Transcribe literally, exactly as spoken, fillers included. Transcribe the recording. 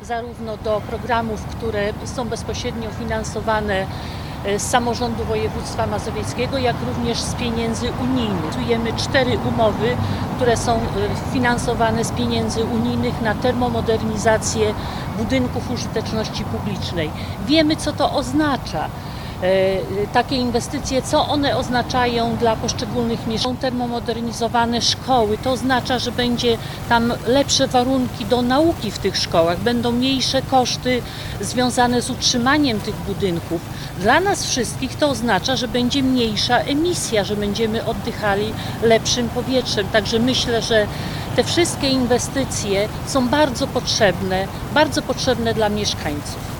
zarówno do programów, które są bezpośrednio finansowane z samorządu województwa mazowieckiego, jak również z pieniędzy unijnych. Realizujemy cztery umowy, które są finansowane z pieniędzy unijnych na termomodernizację budynków użyteczności publicznej. Wiemy, co to oznacza. Takie inwestycje, co one oznaczają dla poszczególnych mieszkańców. Termomodernizowane szkoły, to oznacza, że będzie tam lepsze warunki do nauki w tych szkołach, będą mniejsze koszty związane z utrzymaniem tych budynków. Dla nas wszystkich to oznacza, że będzie mniejsza emisja, że będziemy oddychali lepszym powietrzem. Także myślę, że te wszystkie inwestycje są bardzo potrzebne, bardzo potrzebne dla mieszkańców.